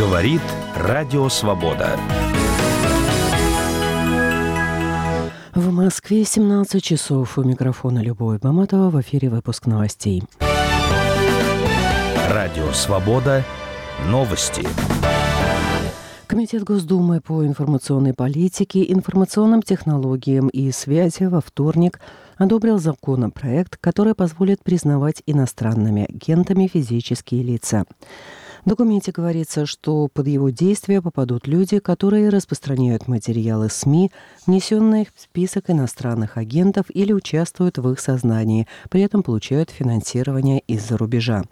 Говорит Радио Свобода. В Москве 17 часов. У микрофона Любовь Баматова. В эфире выпуск новостей. Радио Свобода. Новости. Комитет Госдумы по информационной политике, информационным технологиям и связи во вторник одобрил законопроект, который позволит признавать иностранными агентами физические лица. В документе говорится, что под его действие попадут люди, которые распространяют материалы СМИ, внесенные в список иностранных агентов или участвуют в их создании, при этом получают финансирование из-за рубежа.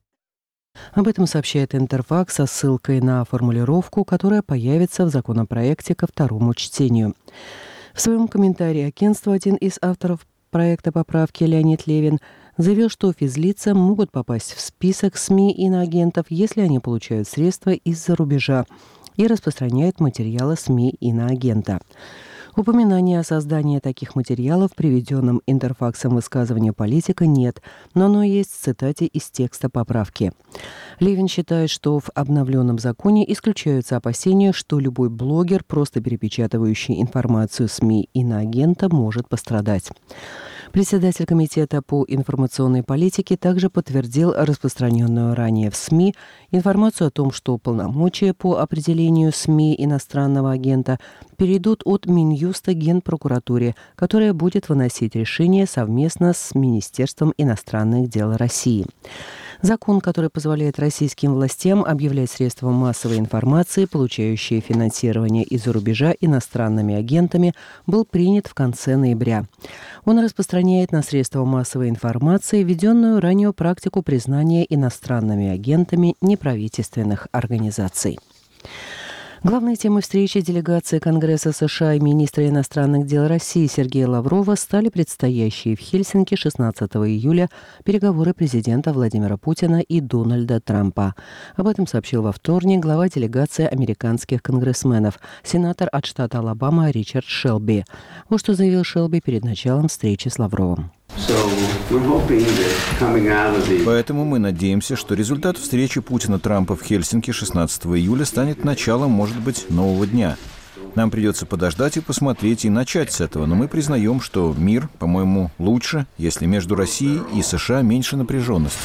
Об этом сообщает Интерфакс со ссылкой на формулировку, которая появится в законопроекте ко второму чтению. В своем комментарии агентству один из авторов проекта поправки Леонид Левин заявил, что физлица могут попасть в список СМИ иноагентов, если они получают средства из-за рубежа и распространяют материалы СМИ иноагента. Упоминания о создании таких материалов в приведенном Интерфаксом высказывании политика нет, но оно есть в цитате из текста поправки. Левин считает, что в обновленном законе исключаются опасения, что любой блогер, просто перепечатывающий информацию СМИ иноагента, может пострадать. Председатель Комитета по информационной политике также подтвердил распространенную ранее в СМИ информацию о том, что полномочия по определению СМИ иностранного агента перейдут от Минюста Генпрокуратуре, которая будет выносить решения совместно с Министерством иностранных дел России. Закон, который позволяет российским властям объявлять средства массовой информации, получающие финансирование из-за рубежа иностранными агентами, был принят в конце ноября. Он распространяет на средства массовой информации введенную ранее практику признания иностранными агентами неправительственных организаций. Главной темой встречи делегации Конгресса США и министра иностранных дел России Сергея Лаврова стали предстоящие в Хельсинки 16 июля переговоры президента Владимира Путина и Дональда Трампа. Об этом сообщил во вторник глава делегации американских конгрессменов, сенатор от штата Алабама Ричард Шелби. Вот что заявил Шелби перед началом встречи с Лавровым. Поэтому мы надеемся, что результат встречи Путина-Трампа в Хельсинки 16 июля станет началом, может быть, нового дня. Нам придется подождать и посмотреть, и начать с этого, но мы признаем, что мир, по-моему, лучше, если между Россией и США меньше напряженности.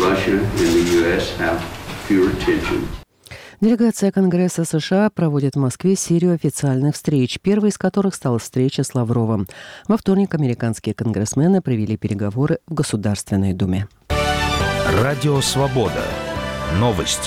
Делегация Конгресса США проводит в Москве серию официальных встреч, первой из которых стала встреча с Лавровым. Во вторник американские конгрессмены провели переговоры в Государственной Думе. Радио Свобода. Новости.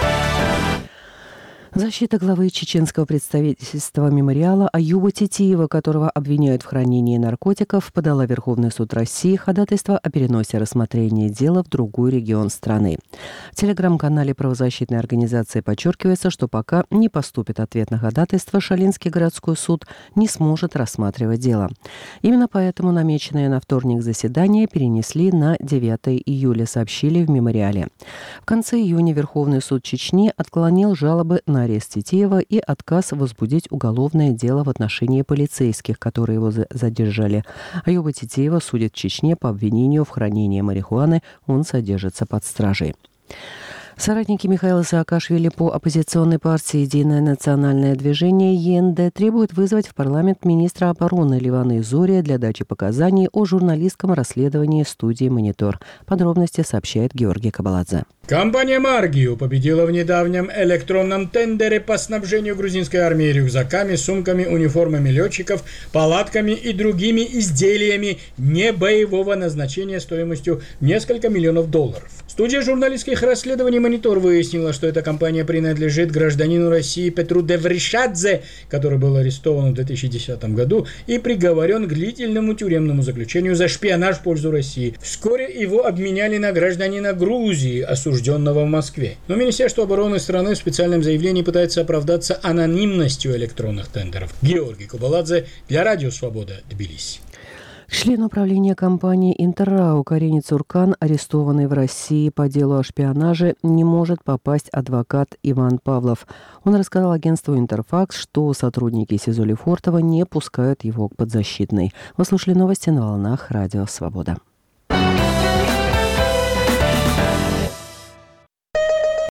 Защита главы чеченского представительства мемориала Аюба Титиева, которого обвиняют в хранении наркотиков, подала в Верховный суд России ходатайство о переносе рассмотрения дела в другой регион страны. В телеграм-канале правозащитной организации подчеркивается, что пока не поступит ответ на ходатайство, Шалинский городской суд не сможет рассматривать дело. Именно поэтому намеченное на вторник заседание перенесли на 9 июля, сообщили в мемориале. В конце июня Верховный суд Чечни отклонил жалобы на арест Титиева и отказ возбудить уголовное дело в отношении полицейских, которые его задержали. Аюба Титиева судят в Чечне по обвинению в хранении марихуаны, он содержится под стражей. Соратники Михаила Саакашвили по оппозиционной партии «Единое национальное движение» ЕНД требуют вызвать в парламент министра обороны Ливана Изория для дачи показаний о журналистском расследовании студии «Монитор». Подробности сообщает Георгий Кабаладзе. Компания «Маргио» победила в недавнем электронном тендере по снабжению грузинской армии рюкзаками, сумками, униформами летчиков, палатками и другими изделиями небоевого назначения стоимостью несколько миллионов долларов. Студия журналистских расследований «Монитор» выяснила, что эта компания принадлежит гражданину России Петру Девришадзе, который был арестован в 2010 году и приговорен к длительному тюремному заключению за шпионаж в пользу России. Вскоре его обменяли на гражданина Грузии, осужденного в Москве. Но Министерство обороны страны в специальном заявлении пытается оправдаться анонимностью электронных тендеров. Георгий Кабаладзе для Радио Свобода, Тбилиси. Член управления компании «Интеррау» Карине Цуркан, арестованный в России по делу о шпионаже, не может попасть адвокат Иван Павлов. Он рассказал агентству «Интерфакс», что сотрудники СИЗО Лефортово не пускают его к подзащитной. Вы слушали новости на волнах Радио Свобода.